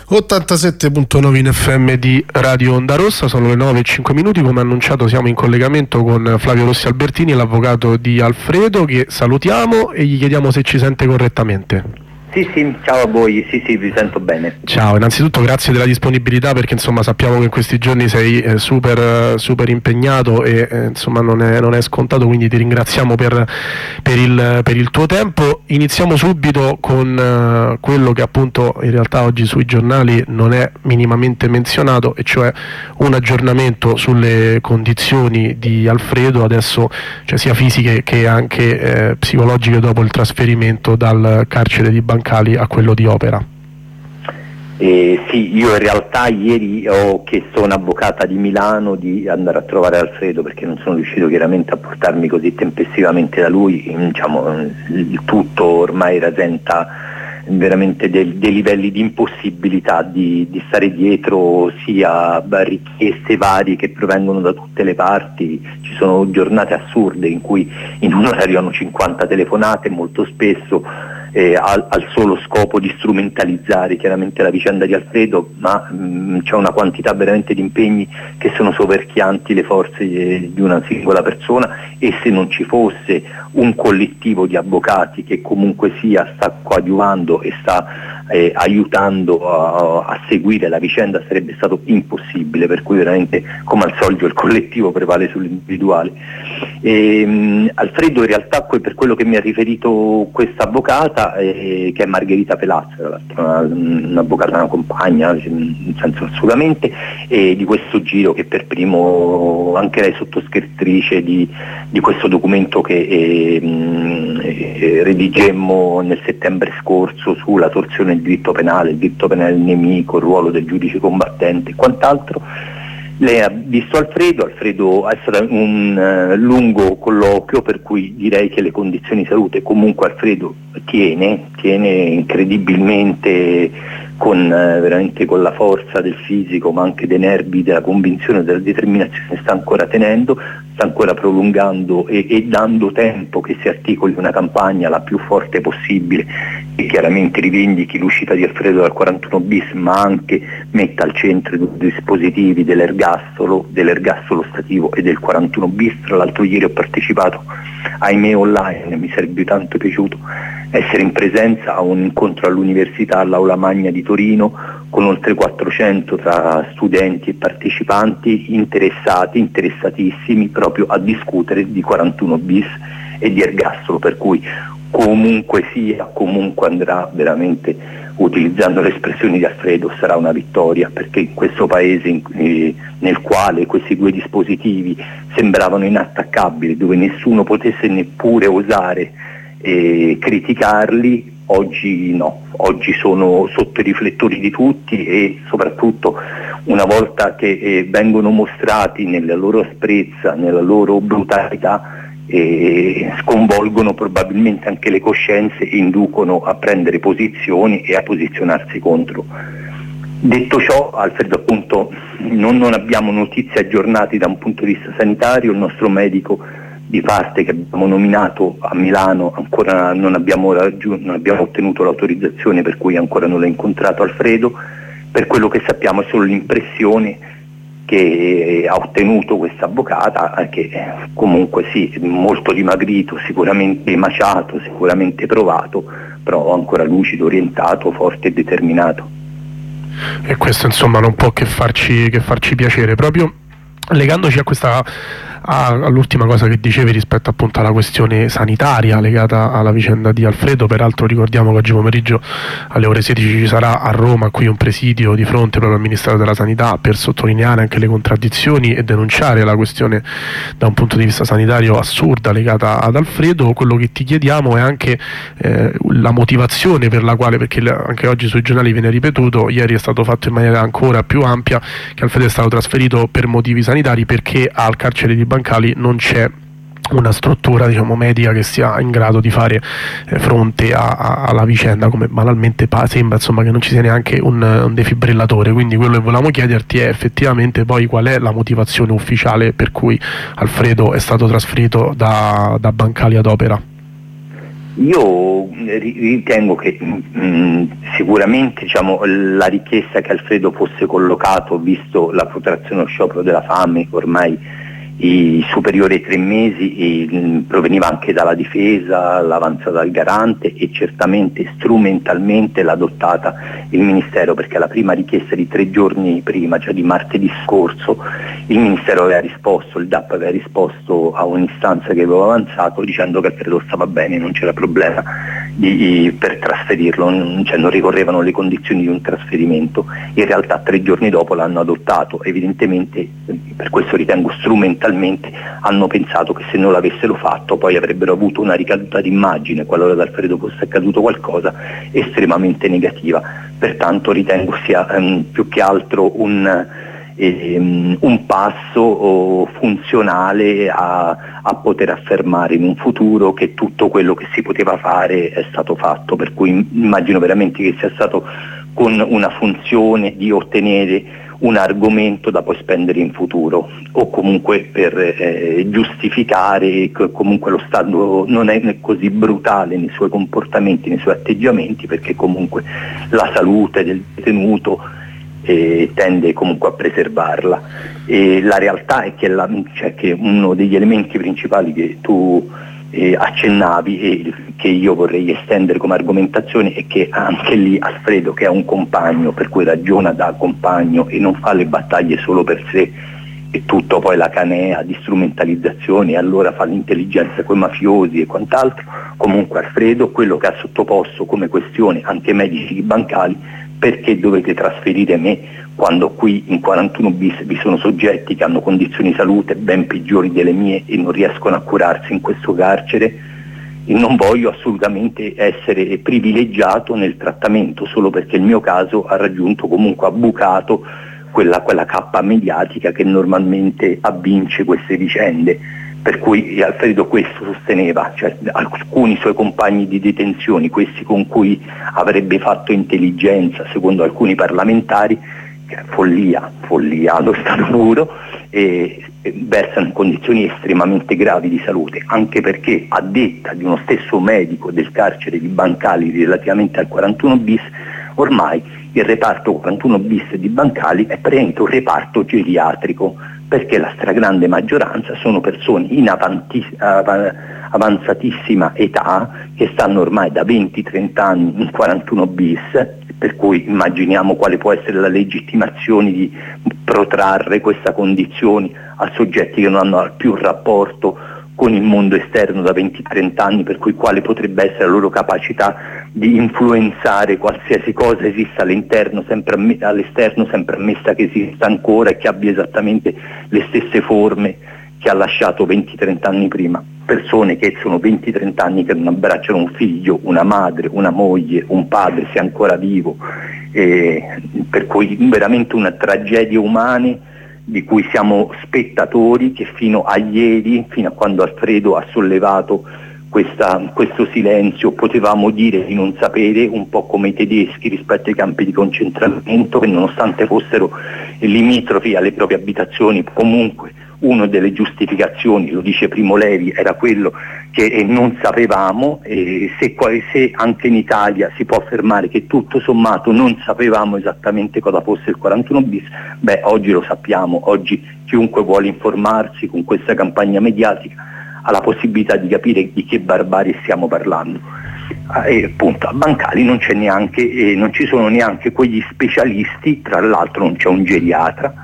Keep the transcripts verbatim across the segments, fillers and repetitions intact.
ottantasette virgola nove in F M di Radio Onda Rossa, sono le nove e cinque minuti, come annunciato siamo in collegamento con Flavio Rossi Albertini, l'avvocato di Alfredo, che salutiamo e gli chiediamo se ci sente correttamente. Sì, sì, ciao a voi, sì, sì, vi sento bene. Ciao, innanzitutto grazie della disponibilità, perché insomma sappiamo che in questi giorni sei eh, super, super impegnato e eh, insomma non è, non è scontato, quindi ti ringraziamo per, per, il, per il tuo tempo. Iniziamo subito con eh, quello che appunto in realtà oggi sui giornali non è minimamente menzionato, e cioè un aggiornamento sulle condizioni di Alfredo, adesso cioè sia fisiche che anche eh, psicologiche, dopo il trasferimento dal carcere di Bancali a quello di Opera. Eh, sì, io in realtà ieri ho chiesto a un'avvocata di Milano di andare a trovare Alfredo, perché non sono riuscito chiaramente a portarmi così tempestivamente da lui. Diciamo, il tutto ormai rasenta veramente dei, dei livelli di impossibilità di, di stare dietro sia a richieste varie che provengono da tutte le parti. Ci sono giornate assurde in cui in un orario hanno cinquanta telefonate, molto spesso Eh, al, al solo scopo di strumentalizzare chiaramente la vicenda di Alfredo, ma mh, c'è una quantità veramente di impegni che sono soverchianti le forze eh, di una singola persona, e se non ci fosse un collettivo di avvocati che comunque sia sta coadiuvando e sta eh, aiutando a, a seguire la vicenda, sarebbe stato impossibile, per cui veramente come al solito il collettivo prevale sull'individuale. E, mh, Alfredo in realtà, per quello che mi ha riferito questa avvocata, eh, che è Margherita Pelazzo, una, un'avvocata, una compagna, in senso assolutamente, e di questo giro che per primo anche lei sottoscrittrice di, di questo documento che eh, mh, eh, redigemmo nel settembre scorso sulla torsione del diritto penale, il diritto penale del nemico, il ruolo del giudice combattente e quant'altro. Lei ha visto Alfredo, Alfredo è stato un uh, lungo colloquio, per cui direi che le condizioni di salute comunque Alfredo tiene, tiene incredibilmente con, uh, veramente con la forza del fisico, ma anche dei nervi, della convinzione, della determinazione, sta ancora tenendo, sta ancora prolungando e, e dando tempo che si articoli una campagna la più forte possibile, che chiaramente rivendichi l'uscita di Alfredo dal quarantuno bis, ma anche metta al centro i dispositivi dell'ergastolo, dell'ergastolo stativo e del quarantuno bis. Tra l'altro ieri ho partecipato, ahimè online, mi sarebbe tanto piaciuto essere in presenza a un incontro all'università, all'Aula Magna di Torino, con oltre quattrocento tra studenti e partecipanti interessati, interessatissimi proprio a discutere di quarantuno bis e di ergastolo, per cui comunque sia, comunque andrà, veramente utilizzando le espressioni di Alfredo, sarà una vittoria, perché in questo paese in, eh, nel quale questi due dispositivi sembravano inattaccabili, dove nessuno potesse neppure osare eh, criticarli, oggi no, oggi sono sotto i riflettori di tutti, e soprattutto una volta che eh, vengono mostrati nella loro asprezza, nella loro brutalità, e sconvolgono probabilmente anche le coscienze e inducono a prendere posizioni e a posizionarsi contro. Detto ciò, Alfredo, appunto, non, non abbiamo notizie aggiornate da un punto di vista sanitario. Il nostro medico di parte che abbiamo nominato a Milano ancora non abbiamo, raggiun- non abbiamo ottenuto l'autorizzazione, per cui ancora non l'ho incontrato Alfredo. Per quello che sappiamo è solo l'impressione che ha ottenuto questa avvocata, che comunque sì, molto dimagrito, sicuramente emaciato, sicuramente provato, però ancora lucido, orientato, forte e determinato. E questo insomma non può che farci, che farci piacere. Proprio legandoci a questa all'ultima cosa che dicevi rispetto appunto alla questione sanitaria legata alla vicenda di Alfredo, peraltro ricordiamo che oggi pomeriggio alle ore sedici ci sarà a Roma qui un presidio di fronte proprio al Ministero della Sanità per sottolineare anche le contraddizioni e denunciare la questione da un punto di vista sanitario assurda legata ad Alfredo. Quello che ti chiediamo è anche eh, la motivazione per la quale, perché anche oggi sui giornali viene ripetuto, ieri è stato fatto in maniera ancora più ampia, che Alfredo è stato trasferito per motivi sanitari perché al carcere di Bancali non c'è una struttura, diciamo, medica che sia in grado di fare eh, fronte a, a, alla vicenda, come banalmente pa- sembra insomma che non ci sia neanche un, un defibrillatore. Quindi quello che volevamo chiederti è effettivamente poi qual è la motivazione ufficiale per cui Alfredo è stato trasferito da, da Bancali ad Opera. Io ritengo che mh, sicuramente diciamo, la richiesta che Alfredo fosse collocato, visto la protrazione allo sciopero della fame, ormai i superiori ai tre mesi, e, proveniva anche dalla difesa, l'avanzata dal garante, e certamente strumentalmente l'ha adottata il Ministero, perché alla prima richiesta di tre giorni prima, cioè di martedì scorso, il Ministero aveva risposto, il D A P aveva risposto a un'istanza che avevo avanzato dicendo che Alfredo stava bene, non c'era problema di, per trasferirlo, non, cioè non ricorrevano le condizioni di un trasferimento. In realtà tre giorni dopo l'hanno adottato, evidentemente, per questo ritengo strumentalmente, hanno pensato che se non l'avessero fatto poi avrebbero avuto una ricaduta d'immagine, qualora ad Alfredo fosse accaduto qualcosa, estremamente negativa. Pertanto ritengo sia um, più che altro un, um, un passo oh, funzionale a, a poter affermare in un futuro che tutto quello che si poteva fare è stato fatto, per cui immagino veramente che sia stato con una funzione di ottenere un argomento da poi spendere in futuro, o comunque per eh, giustificare che comunque lo Stato non è così brutale nei suoi comportamenti, nei suoi atteggiamenti, perché comunque la salute del detenuto eh, tende comunque a preservarla. E la realtà è che, la, cioè che uno degli elementi principali che tu Eh, accennavi e che io vorrei estendere come argomentazione è che anche lì Alfredo, che è un compagno, per cui ragiona da compagno e non fa le battaglie solo per sé, e tutto poi la canea di strumentalizzazione, e allora fa l'intelligenza con i mafiosi e quant'altro, comunque Alfredo quello che ha sottoposto come questione anche medici bancali: perché dovete trasferire me quando qui in quarantuno bis vi sono soggetti che hanno condizioni di salute ben peggiori delle mie e non riescono a curarsi in questo carcere? E non voglio assolutamente essere privilegiato nel trattamento solo perché il mio caso ha raggiunto comunque, ha bucato quella, quella cappa mediatica che normalmente avvince queste vicende. Per cui Alfredo questo sosteneva, cioè alcuni suoi compagni di detenzione, questi con cui avrebbe fatto intelligenza secondo alcuni parlamentari, che è follia, follia allo stato puro, e, e versano in condizioni estremamente gravi di salute, anche perché, a detta di uno stesso medico del carcere di Bancali relativamente al quarantuno bis, ormai il reparto quarantuno bis di Bancali è praticamente un reparto geriatrico, perché la stragrande maggioranza sono persone in avanti, av- avanzatissima età, che stanno ormai da venti trenta anni in quarantuno bis, per cui immaginiamo quale può essere la legittimazione di protrarre questa condizione a soggetti che non hanno più rapporto con il mondo esterno da venti trenta anni, per cui quale potrebbe essere la loro capacità di influenzare qualsiasi cosa esista all'interno, sempre amm- all'esterno, sempre ammessa che esista ancora e che abbia esattamente le stesse forme che ha lasciato venti trenta anni prima. Persone che sono venti trenta anni che non abbracciano un figlio, una madre, una moglie, un padre se ancora vivo, e per cui veramente una tragedia umane di cui siamo spettatori, che fino a ieri, fino a quando Alfredo ha sollevato questa, questo silenzio, potevamo dire di non sapere, un po' come i tedeschi rispetto ai campi di concentramento, che nonostante fossero limitrofi alle proprie abitazioni, comunque una delle giustificazioni, lo dice Primo Levi, era quello che non sapevamo, e se, se anche in Italia si può affermare che tutto sommato non sapevamo esattamente cosa fosse il quarantuno bis, beh, oggi lo sappiamo. Oggi chiunque vuole informarsi con questa campagna mediatica ha la possibilità di capire di che barbarie stiamo parlando. E appunto a Bancali non c'è neanche, eh, non ci sono neanche quegli specialisti, tra l'altro non c'è un geriatra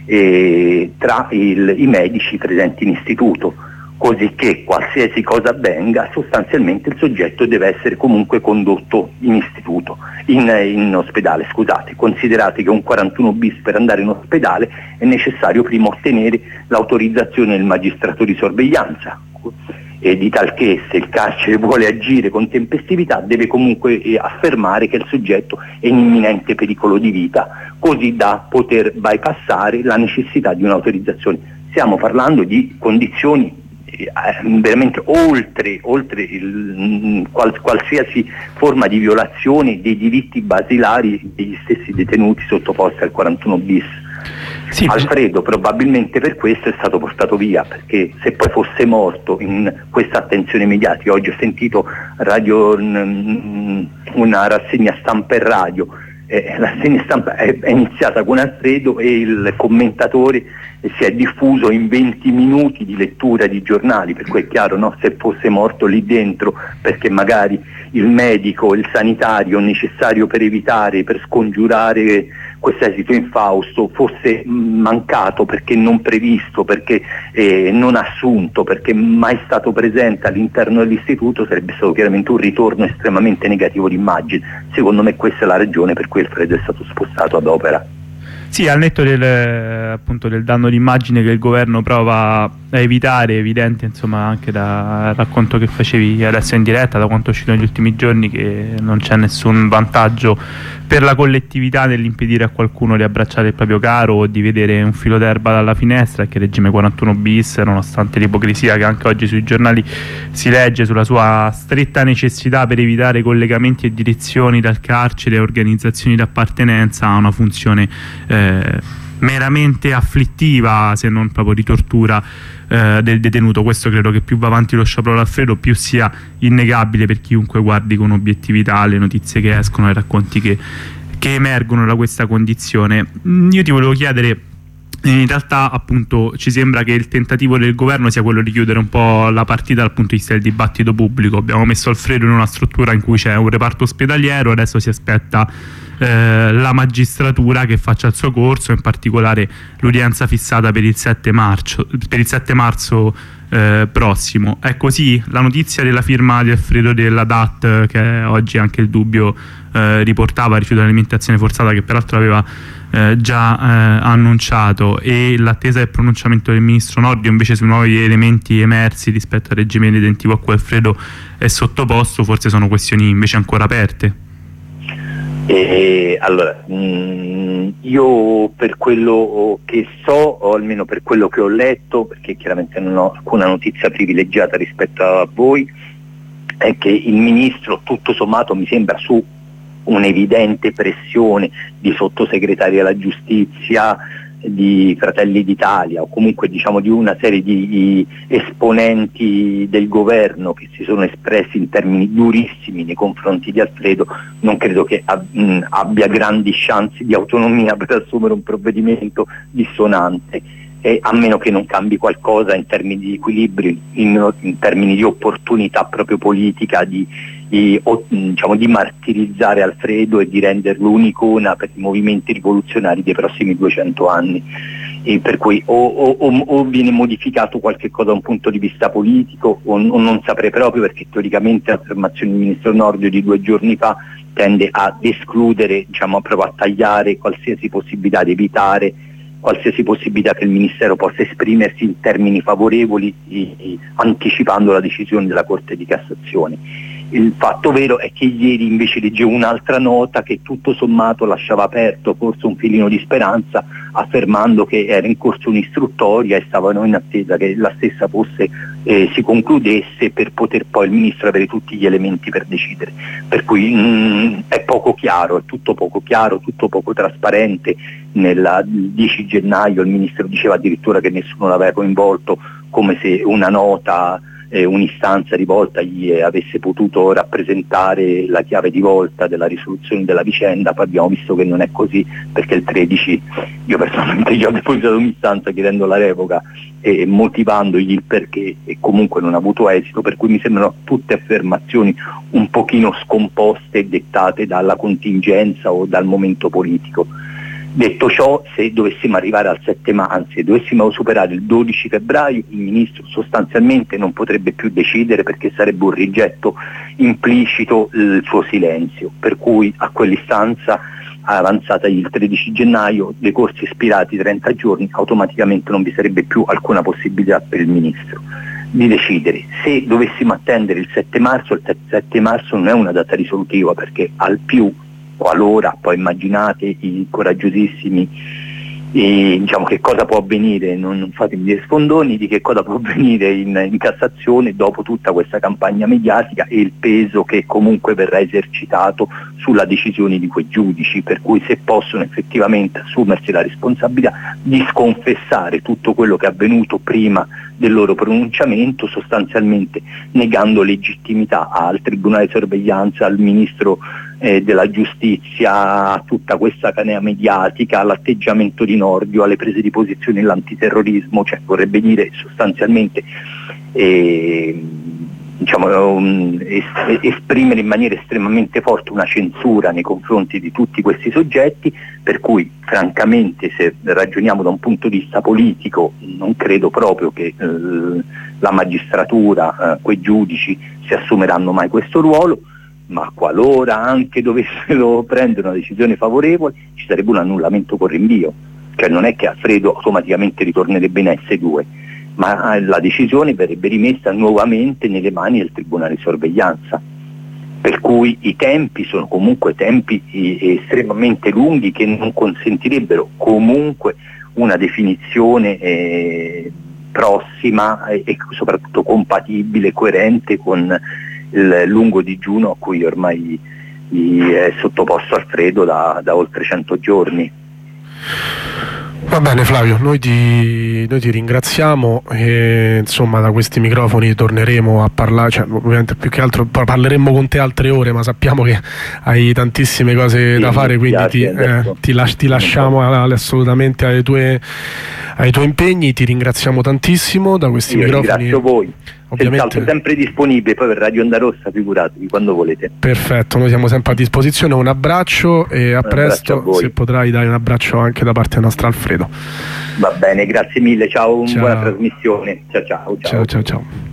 E tra il, i medici presenti in istituto, così che qualsiasi cosa avvenga sostanzialmente il soggetto deve essere comunque condotto in istituto, in, in ospedale, scusate. Considerate che un quarantuno bis per andare in ospedale è necessario prima ottenere l'autorizzazione del magistrato di sorveglianza, e di tal che se il carcere vuole agire con tempestività deve comunque eh, affermare che il soggetto è in imminente pericolo di vita, così da poter bypassare la necessità di un'autorizzazione. Stiamo parlando di condizioni eh, veramente oltre, oltre il, qual, qualsiasi forma di violazione dei diritti basilari degli stessi detenuti sottoposti al quarantuno bis. Sì. Alfredo probabilmente per questo è stato portato via, perché se poi fosse morto in questa attenzione mediatica, oggi ho sentito radio, una rassegna stampa e radio, eh, la rassegna stampa è, è iniziata con Alfredo e il commentatore si è diffuso in venti minuti di lettura di giornali, per cui è chiaro, no? Se fosse morto lì dentro perché magari il medico, il sanitario necessario per evitare, per scongiurare questo esito infausto fosse mancato, perché non previsto, perché eh, non assunto, perché mai stato presente all'interno dell'istituto, sarebbe stato chiaramente un ritorno estremamente negativo d'immagine. Secondo me questa è la ragione per cui Alfredo è stato spostato ad opera. Sì, al netto del, appunto, del danno d'immagine che il governo prova a evitare, è evidente insomma anche dal racconto che facevi adesso in diretta, da quanto è uscito negli ultimi giorni, che non c'è nessun vantaggio per la collettività nell'impedire a qualcuno di abbracciare il proprio caro o di vedere un filo d'erba dalla finestra, e che il regime quarantuno bis, nonostante l'ipocrisia che anche oggi sui giornali si legge sulla sua stretta necessità per evitare collegamenti e direzioni dal carcere e organizzazioni d'appartenenza, ha una funzione eh, meramente afflittiva, se non proprio di tortura eh, del detenuto. Questo credo che più va avanti lo sciopero d'Alfredo, più sia innegabile per chiunque guardi con obiettività le notizie che escono, i racconti che, che emergono da questa condizione. Io ti volevo chiedere, in realtà appunto ci sembra che il tentativo del governo sia quello di chiudere un po' la partita dal punto di vista del dibattito pubblico. Abbiamo messo Alfredo in una struttura in cui c'è un reparto ospedaliero, adesso si aspetta eh, la magistratura che faccia il suo corso, in particolare l'udienza fissata per il sette marzo, per il sette marzo eh, prossimo. È così? La notizia della firma di Alfredo della D A T, che oggi anche il Dubbio eh, riportava, rifiuto dell'alimentazione forzata, che peraltro aveva Eh, già eh, annunciato, e l'attesa del pronunciamento del ministro Nordio invece sui nuovi elementi emersi rispetto al regime detentivo a cui Alfredo è sottoposto, forse sono questioni invece ancora aperte? Eh, allora, mh, io per quello che so, o almeno per quello che ho letto, perché chiaramente non ho alcuna notizia privilegiata rispetto a voi, è che il ministro tutto sommato mi sembra su un'evidente pressione di sottosegretari alla giustizia, di Fratelli d'Italia, o comunque diciamo di una serie di, di esponenti del governo che si sono espressi in termini durissimi nei confronti di Alfredo, non credo che ab- mh, abbia grandi chance di autonomia per assumere un provvedimento dissonante, eh, a meno che non cambi qualcosa in termini di equilibrio, in, in termini di opportunità proprio politica, di Di, o, diciamo, di martirizzare Alfredo e di renderlo un'icona per i movimenti rivoluzionari dei prossimi duecento anni. E per cui o, o, o viene modificato qualche cosa da un punto di vista politico, o, o non saprei proprio, perché teoricamente l'affermazione del ministro Nordio di due giorni fa tende ad escludere, diciamo, proprio a tagliare qualsiasi possibilità di evitare qualsiasi possibilità che il Ministero possa esprimersi in termini favorevoli, i, anticipando la decisione della Corte di Cassazione. Il fatto vero è che ieri invece leggevo un'altra nota che tutto sommato lasciava aperto forse un filino di speranza, affermando che era in corso un'istruttoria e stavano in attesa che la stessa fosse, eh, si concludesse, per poter poi il Ministro avere tutti gli elementi per decidere. Per cui mh, è poco chiaro, è tutto poco chiaro, tutto poco trasparente. Nel dieci gennaio il Ministro diceva addirittura che nessuno l'aveva coinvolto, come se una nota, Eh, un'istanza rivolta gli avesse potuto rappresentare la chiave di volta della risoluzione della vicenda. Poi abbiamo visto che non è così, perché il tredici io personalmente gli ho depositato un'istanza chiedendo la revoca e motivandogli il perché, e comunque non ha avuto esito, per cui mi sembrano tutte affermazioni un pochino scomposte, dettate dalla contingenza o dal momento politico. Detto ciò, se dovessimo arrivare al sette marzo, anzi se dovessimo superare il dodici febbraio, il Ministro sostanzialmente non potrebbe più decidere, perché sarebbe un rigetto implicito il suo silenzio, per cui a quell'istanza avanzata il tredici gennaio, decorsi ispirati trenta giorni, automaticamente non vi sarebbe più alcuna possibilità per il Ministro di decidere. Se dovessimo attendere il sette marzo, il sette marzo non è una data risolutiva, perché al più o allora, poi immaginate i coraggiosissimi E, diciamo, che cosa può avvenire, non, non fatemi dire sfondoni, di che cosa può avvenire in, in Cassazione dopo tutta questa campagna mediatica e il peso che comunque verrà esercitato sulla decisione di quei giudici, per cui se possono effettivamente assumersi la responsabilità di sconfessare tutto quello che è avvenuto prima del loro pronunciamento, sostanzialmente negando legittimità al Tribunale di Sorveglianza, al Ministro eh, della Giustizia, a tutta questa canea mediatica, all'atteggiamento di Nordio, alle prese di posizione nell'antiterrorismo, cioè vorrebbe dire sostanzialmente eh, diciamo, um, es- esprimere in maniera estremamente forte una censura nei confronti di tutti questi soggetti, per cui francamente, se ragioniamo da un punto di vista politico, non credo proprio che eh, la magistratura, eh, quei giudici si assumeranno mai questo ruolo, ma qualora anche dovessero prendere una decisione favorevole ci sarebbe un annullamento con rinvio, cioè non è che Alfredo automaticamente ritornerebbe in S due, ma la decisione verrebbe rimessa nuovamente nelle mani del Tribunale di Sorveglianza, per cui i tempi sono comunque tempi estremamente lunghi che non consentirebbero comunque una definizione eh, prossima e, e soprattutto compatibile, coerente con il lungo digiuno a cui ormai è sottoposto Alfredo da, da oltre cento giorni. Va bene Flavio, noi ti, noi ti ringraziamo e insomma da questi microfoni torneremo a parlare, cioè ovviamente più che altro parleremo con te altre ore, ma sappiamo che hai tantissime cose sì, da fare, quindi ti, eh, ti, las- ti lasciamo assolutamente ai tuoi, ai tuoi impegni, ti ringraziamo tantissimo da questi Io microfoni. Ringrazio voi. Ovviamente senz'altro sempre disponibile, poi per Radio Onda Rossa figuratevi quando volete. Perfetto, noi siamo sempre a disposizione, un abbraccio e a un presto, a se potrai dare un abbraccio anche da parte nostra Alfredo. Va bene, grazie mille, ciao, ciao. Buona trasmissione, ciao ciao. Ciao ciao ciao. ciao.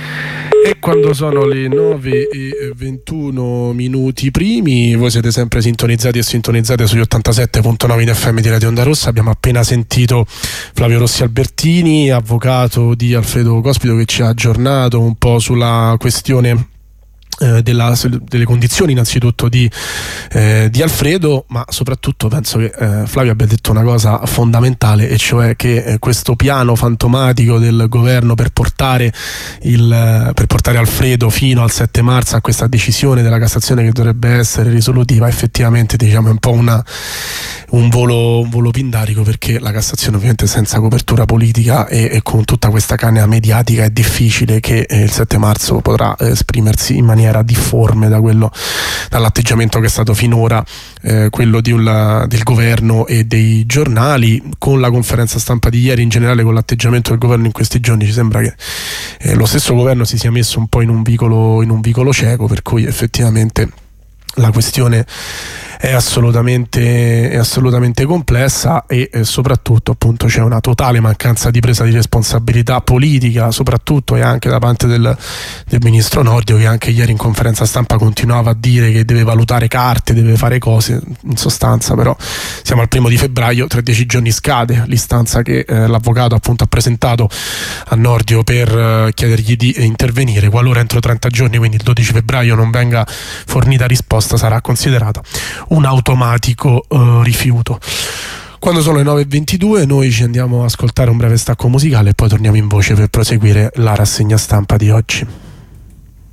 E quando sono le nove e ventuno minuti primi, voi siete sempre sintonizzati e sintonizzate sugli ottantasette virgola nove in F M di Radio Onda Rossa. Abbiamo appena sentito Flavio Rossi Albertini, avvocato di Alfredo Cospito, che ci ha aggiornato un po' sulla questione Eh, della, delle condizioni innanzitutto di, eh, di Alfredo, ma soprattutto penso che eh, Flavio abbia detto una cosa fondamentale, e cioè che eh, questo piano fantomatico del governo per portare, il, per portare Alfredo fino al sette marzo a questa decisione della Cassazione che dovrebbe essere risolutiva, effettivamente diciamo è un po' una, un, volo, un volo pindarico, perché la Cassazione ovviamente senza copertura politica e, e con tutta questa canea mediatica è difficile che eh, il sette marzo potrà eh, esprimersi in maniera era difforme da quello, dall'atteggiamento che è stato finora eh, quello di un, del governo e dei giornali. Con la conferenza stampa di ieri, in generale con l'atteggiamento del governo in questi giorni, ci sembra che eh, lo stesso governo si sia messo un po' in un vicolo, in un vicolo cieco, per cui effettivamente la questione è assolutamente, è assolutamente complessa e eh, soprattutto appunto c'è una totale mancanza di presa di responsabilità politica, soprattutto e anche da parte del, del ministro Nordio, che anche ieri in conferenza stampa continuava a dire che deve valutare carte, deve fare cose. In sostanza però siamo al primo di febbraio, tra dieci giorni scade l'istanza che eh, l'avvocato appunto ha presentato a Nordio per eh, chiedergli di intervenire. Qualora entro trenta giorni, quindi il dodici febbraio, non venga fornita risposta, sarà considerata un automatico uh, rifiuto. Quando sono le nove e ventidue noi ci andiamo a ascoltare un breve stacco musicale e poi torniamo in voce per proseguire la rassegna stampa di oggi.